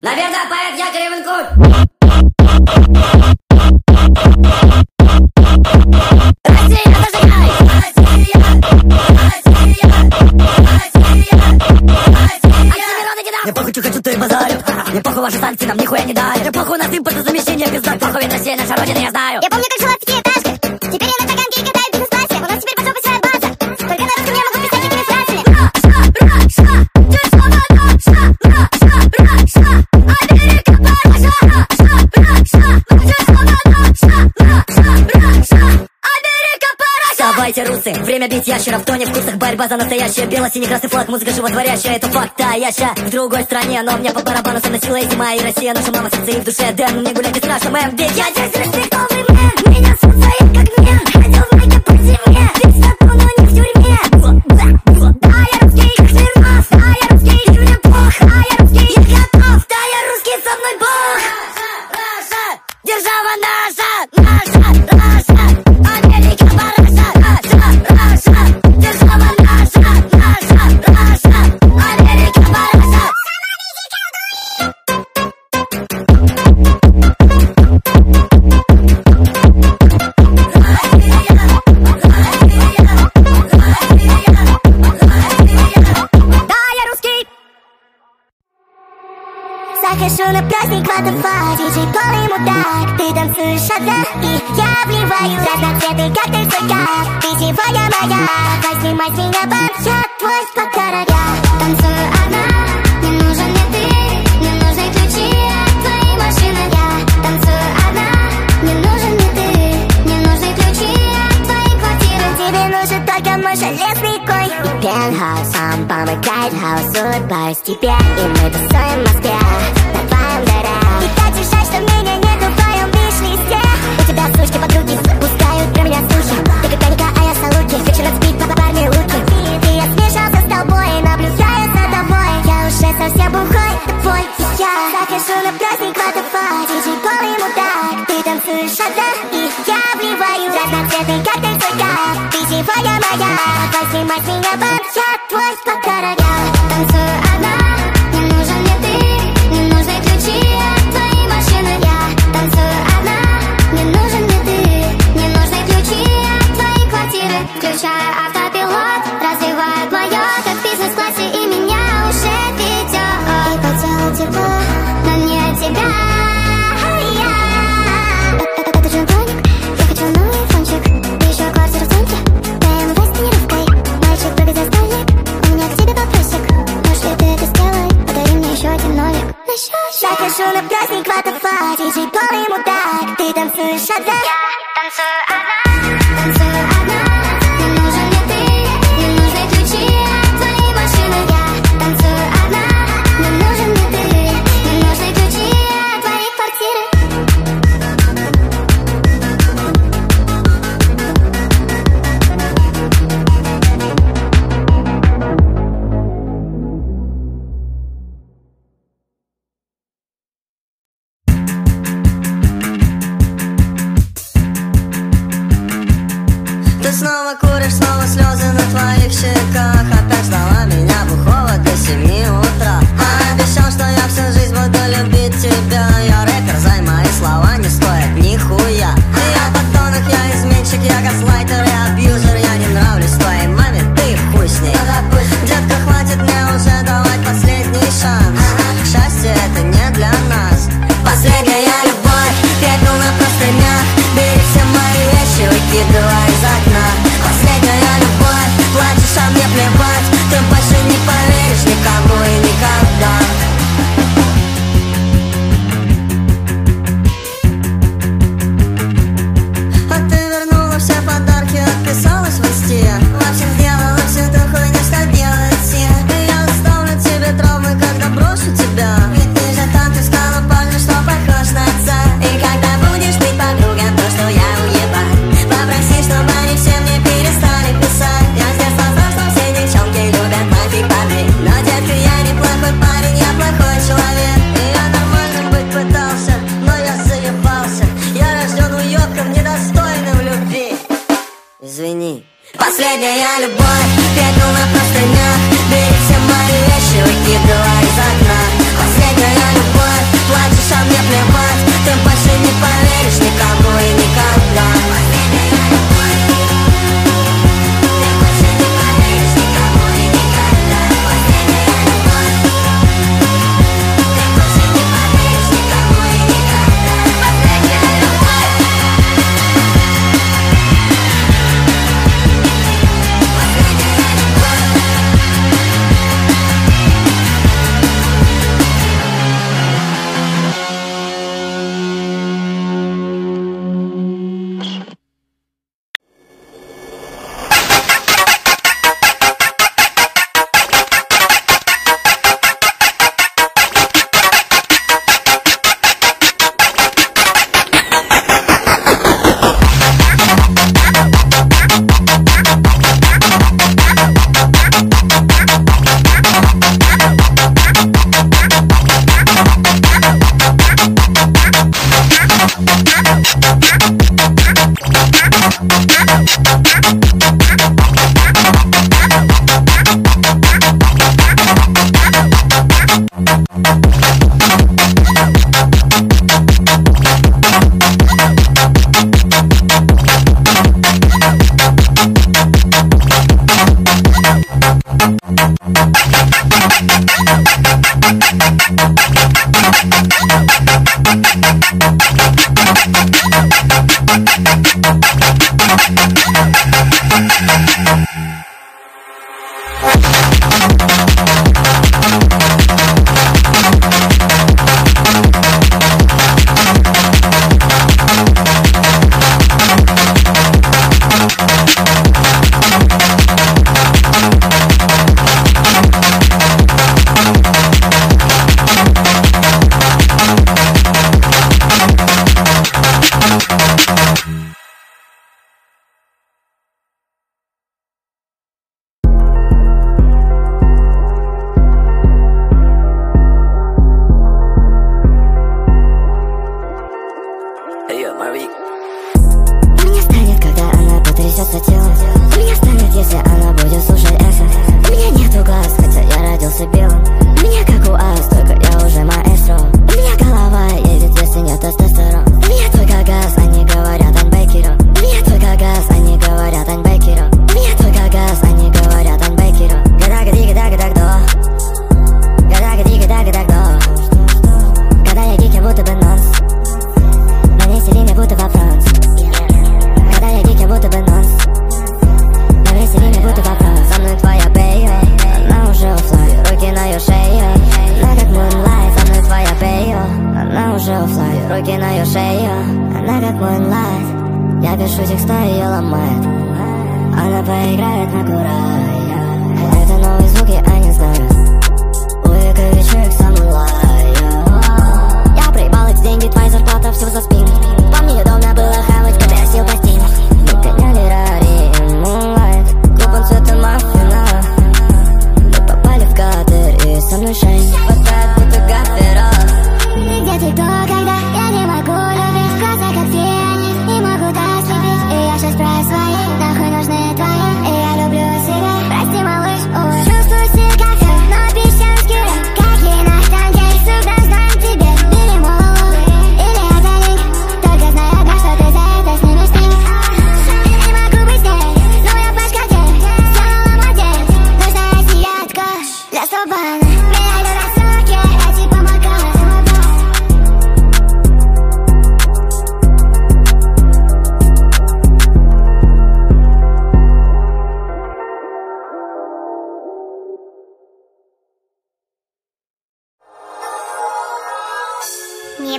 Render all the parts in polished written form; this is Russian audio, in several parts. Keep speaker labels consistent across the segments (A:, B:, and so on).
A: Наверное, поэт Якорь Иванкуль. Россия, зажигай! Мне похуй, что хочу, то и базарю. Мне похуй, ваши санкции нам нихуя не дали. Мне похуй на импортозамещение без знак. Похуй, ведь Россия наша родина, я знаю.
B: Я помню, как жила в пятиэтажке. Теперь я на Таганке и катаю в бизнес-классе. У нас теперь пошел своя база. Только на русском я могу писать этими фразами.
A: Давайте, русы, время бить ящеров, то не в курсах, борьба за настоящее. Бело-синий-красный флаг, музыка животворящая, это факт, да, я ща в другой стране, но мне по барабану со мной сила и зима, и Россия, наша мама, сердце и в душе, Дэн, мне гулять не страшно, мэм, ведь я здесь респектовый мэн, меня суд своих как мен, ходил в майке по зиме, ведь стату, но не в тюрьме. Да, я русский, как Смирнов, да, я русский, и мне плохо, да, я русский, я готов, да, я русский, со мной Бог. Раша, держава наша, Раша, Америка, Раша, держава наша, Америка, Раша.
B: Захожу на праздник, what the fuck, диджей полный мудак. Ты танцуешь одна, и я вливаю разноцветный коктейль свой кайф. Ты сегодня моя, возьми мать меня банк, я твой подарок. Я танцую одна, не нужен мне ты, не нужны ключи от твоей машины. Я танцую одна, не нужен мне ты, не нужны ключи от твоей квартиры. Тебе нужен только мой железный конь и пентхаус, сам помогает хаос, улыбаюсь тебе, и мы тусуем в Москве. И так же жаль, что меня нету в твоем виш-листе. У тебя сучки подруги пускают про меня слухи. Ты как Танька, а я Салуки. Вечер отспит, папа парни луки. Ты я смешался с тобой, наблюдаю за тобой. Я уже совсем бухой, твой и я. Захожу на праздник, what the fuck, диджей полный мудак. Ты танцуешь одна, и я вливаю разноцветный коктейль свой кайф. Ты сегодня моя, возьми мать меня банк, я твой подарок. Я танцую одна, не нужен мне ты, не нужны ключи от твоей машины. Я танцую одна, не нужен мне ты, не нужны ключи от твоей квартиры. Включаю автопилот, развивает мое, как в бизнес-классе, и меня уже ведет. И по телу тепло, но не от тебя. Это джин-тоник, я хочу новый фончик. И еще квартира в центре, прямо в тренировкой. Мальчик, прыгай за столик, у меня к тебе вопросик. Может, ты это сделай, подари мне еще один нолик. Захожу на праздник, what the fuck, диджей полный мудак. Ты танцуешь одна, я танцую одна, танцую одна. Не нужен мне ты, не нужны ключи от твоей машины. Я танцую одна, не нужен мне ты, не нужны ключи от твоей квартиры.
C: Ты снова куришь, снова слезы на твоих щеках. Опять ждала меня бухого до 7 утра. А обещал, что я всю жизнь буду любить тебя. Я рэпер, зай, мои слова не стоят нихуя. Я подонок, я изменщик, я газлайтер, я абьюзер. Я не нравлюсь твоей маме, ты хуй с ней. Детка, хватит мне уже давать последний шанс. Счастье это не для нас. Последняя любовь, пепел на простынях. Бери все мои вещи, выкидывай из окна. Последняя любовь, плачешь, а мне плевать. Ты больше не поверишь никому и никогда. сливать. Ты больше не поверишь никому и никогда.
B: Не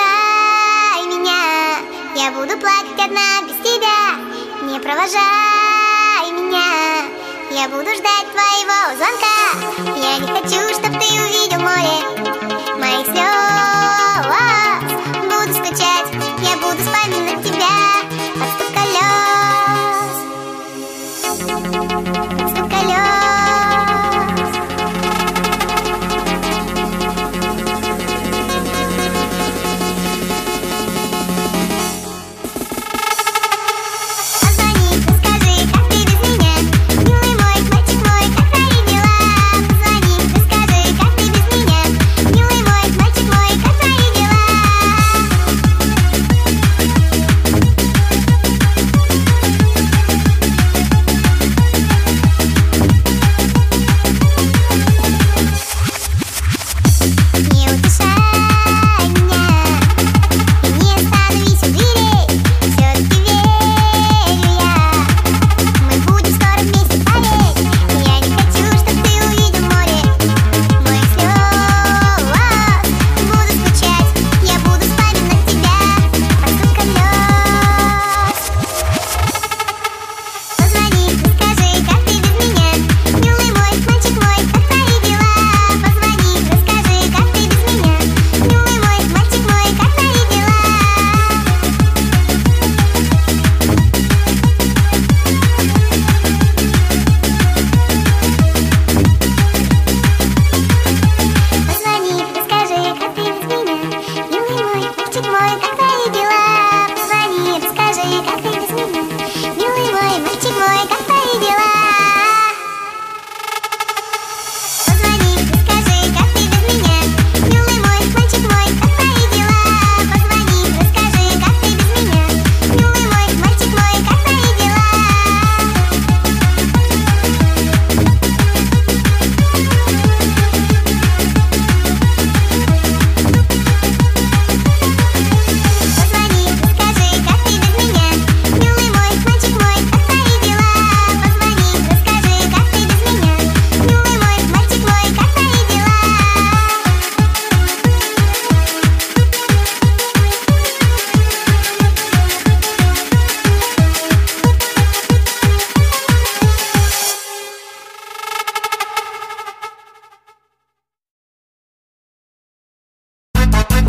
B: провожай меня, я буду плакать одна без тебя. Не провожай меня, я буду ждать твоего звонка. Я не хочу, чтоб ты увидел море моих слез. Буду скучать, я буду вспоминать тебя. Под стук колес, под стук колес. Скажи,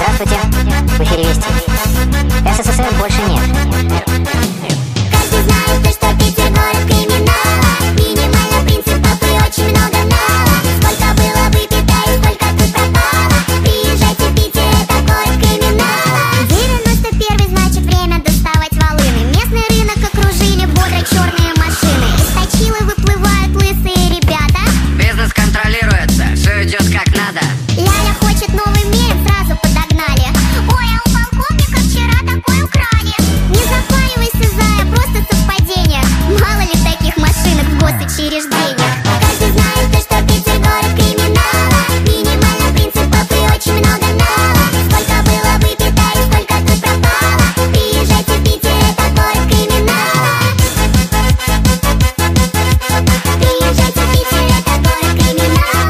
D: Здравствуйте, в эфире Вести. СССР больше нет.
B: Каждый знает, что Питер город криминала. Минимальный принцип папы, очень много нала. Сколько было выпито и сколько тут пропало. Приезжайте в Питер, это город криминала. 91-й, значит время доставать волыны. Местный рынок окружили бодрые черные машины. Из точилы выплывают лысые ребята.
E: Бизнес контролируется, все идет как надо.
B: Ляля хочет новый мерин, сразу подогнали. Ой, а у полковника вчера такой украли. Не запаривайся, зая, просто совпадение. Мало ли таких машинок в госучреждениях. Каждый знает, что Питер город криминала. Минимальный принцип папы, очень много нала. Сколько было выпито и сколько тут пропало. Приезжайте в Питер, это город криминала. Приезжайте в Питер, это город криминала.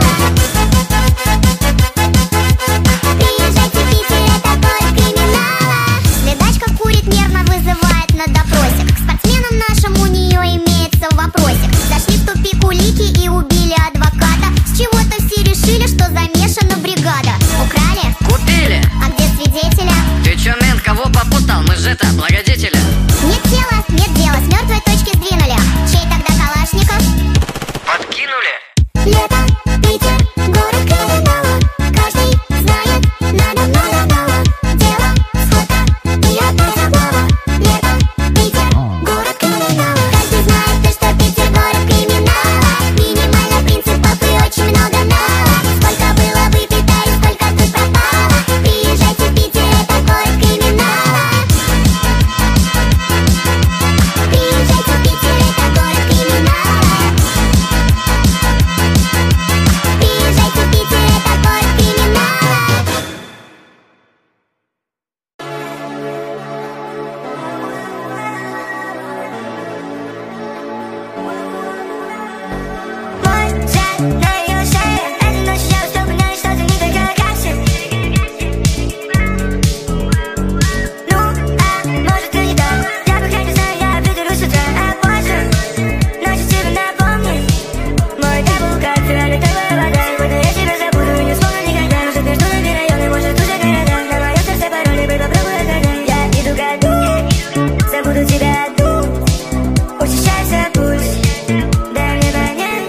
B: Приезжайте в Питер, это город криминала. Следачка курит, нервно вызывает на допросик. К спортсменам нашим у нее имеется вопросик. Зашли в тупик улики и убили адвоката. С чего-то все решили, что замешана бригада. Украли?
E: Купили.
B: А где свидетеля?
E: Ты чё, мент, кого попутал? Мы же это, благодетели.
B: Нет тела, нет дела, с мертвой точки сдвинули. Чей тогда Калашников?
E: Подкинули.
B: Лето, Питер, город криминала. Каждый знает, надо много мало. Дело, сходка и опять облава. Лето, Питер, город криминала. Каждый знает, что Питер город криминала. Минимальный принцип папы, очень много нала. Сколько было выпито и сколько тут пропало. Приезжайте в Питер, это город криминала. Приезжайте в Питер, это город криминала. Приезжайте в Питер, это город криминала. Мой взгляд на ее шее. Этой ночью я вспоминаю что-то не такое, как все. Ну, а может и не так. Я пока не знаю, я придурусь с утра. А позже ночью тебе напомнит. Мой дабл как фиолетовая вода. И буду я тебя забуду и не вспомню никогда. Может между нами районы, может уже города. На моем сердце пароли, быть попробую отгадать. Я иду ко дну, забуду тебя одну. Учащается пульс, дай мне понять.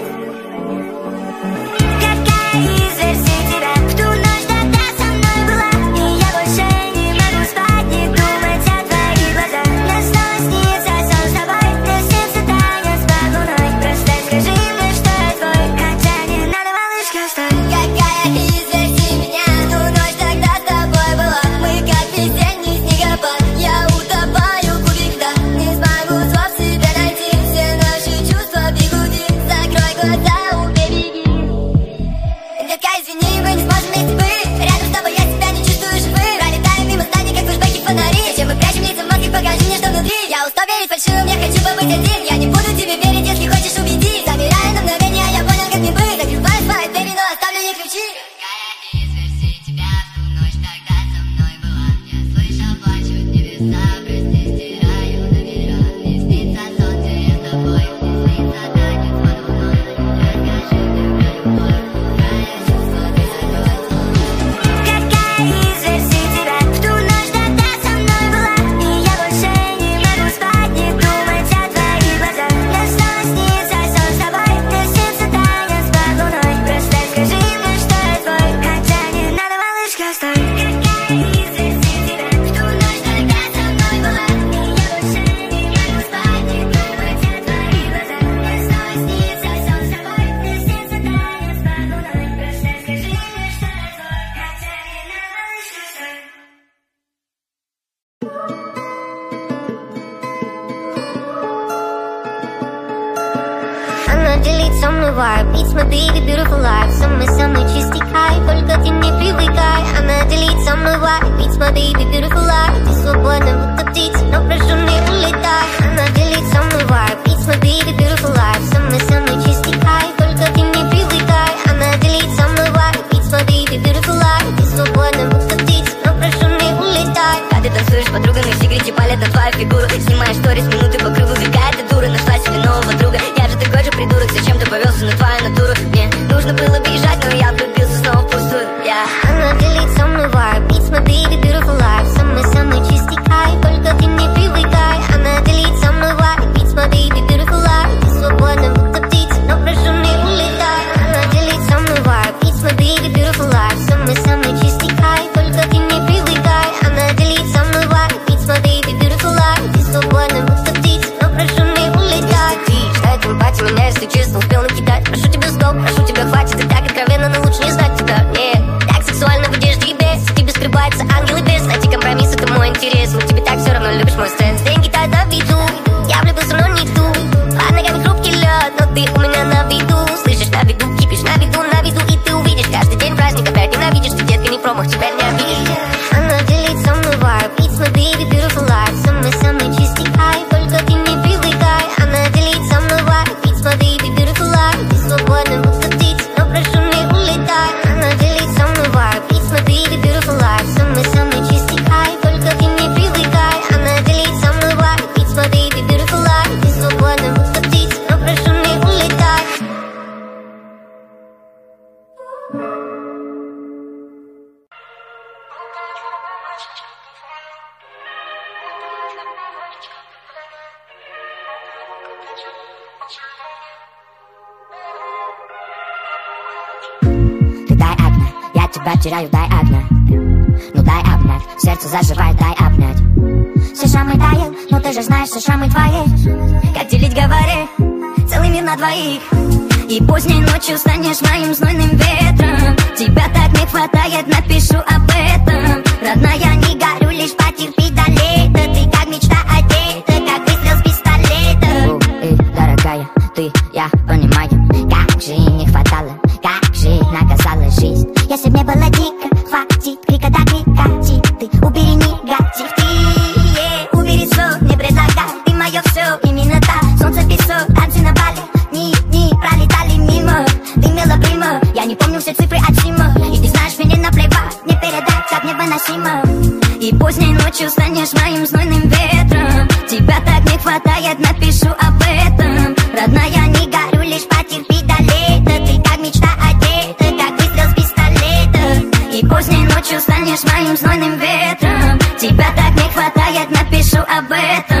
B: Какая из версий тебя в ту ночь тогда со мной была? И я больше не могу спать, не думать о твоих глазах. Мне снова снится сон с тобой, мне снится танец под луной. Просто скажи мне, что я твой, хотя не надо, малышка, стой. Какая из версий меня в ту ночь тогда с тобой была? Мы как весенний снегопад, я утопаю в кубик льда. Не смогу слов себя найти, все наши чувства в бегуди. Закрой глаза, убей, беги. Детка, извини, мы не сможем вместе быть. Рядом с тобой я себя не чувствую живым. Пролетаю мимо зданий, как флешбеки фонари. Зачем мы прячем лица в мозге, покажи мне, что внутри. Я устал верить фальшивым, я хочу побыть один. Я не буду тебе верить, если хочешь убеди. Замираю на мгновение, а я понял, как мне быть. Закрываю свои двери, но оставлю ей ключи.
F: Какая из версий тебя в ту ночь тогда со мной была? Я слышал, плачут небеса, прости, стираю номера. Не снится сон, где я с тобой, не снится танец под луной. Расскажи мне про любовь, какая чувство ты закрой.
B: Какая из версий тебя в ту ночь тогда со мной была? И я больше не могу спать, не думать о твоих глазах. Мне снова снится сон с тобой, мне снится танец под луной. Просто скажи мне, что я твой, хотя не надо, малышка, стой. Какая из версий тебя в ту ночь тогда со мной была? И я больше не могу спать, не думать о твоих глазах. Мне снова снится сон с тобой, мне снится танец под луной. Просто скажи мне, что я твой, хотя не надо, малышка, стой.
G: Она делит со мной vibe, it's my baby, beautiful life. Самый-самый чистый кайф, только ты не привыкай. Она делит со мной vibe, it's my baby, beautiful life. Ты свободна, будто птица, но прошу не улетай. Она делит со мной vibe, it's my baby, beautiful life. Самый-самый чистый кайф, только ты не привыкай. Она делит со мной vibe, it's my baby, beautiful life. Ты свободна, будто птица, но прошу не улетай.
A: Ты танцуешь с подругами, все грити палят на твою фигуру. Снимаешь сторис, минуты по кругу. Какая ты дура, нашла себе нового друга. Я же такой же придурок, зачем ты повелся на твою натуру? Мне нужно было бежать, но я влюбился снова в пустую.
G: Она делит со мной vibe, it's my baby.
B: Ты дай огня, я тебя теряю, дай огня. Ну дай обнять, сердце заживает, дай обнять. Все шрамы тают, но ты же знаешь, все шрамы твои. Как делить, говори, целый мир на двоих. И поздней ночью станешь моим знойным ветром. Тебя так не хватает, напишу об этом. Родная, не горю, лишь потерпи до лета. Ты как мечта одета, как выстрел с пистолета. Дорогая, ты, я понимаю, как же не хватало, как же наказала жизнь. Если б мне было дико, хватит крика до крика. Ты убери негатив, ты убери сон, не предлагай. Ты мое все, именно так, солнце, песок, танцы на Бали. Дни пролетали мимо, ты милоприма. Я не помню все цифры от Сима. И ты знаешь, мне наплевать, не передать, как невыносимо. И поздней ночью станешь моим знойным ветром. Тебя так не хватает, напишу об этом. Родная, не горю, лишь потерпи до лета. Ты как мечта одета, как выстрел с пистолета. И поздней ночью станешь моим знойным ветром. Тебя так не хватает, напишу об этом.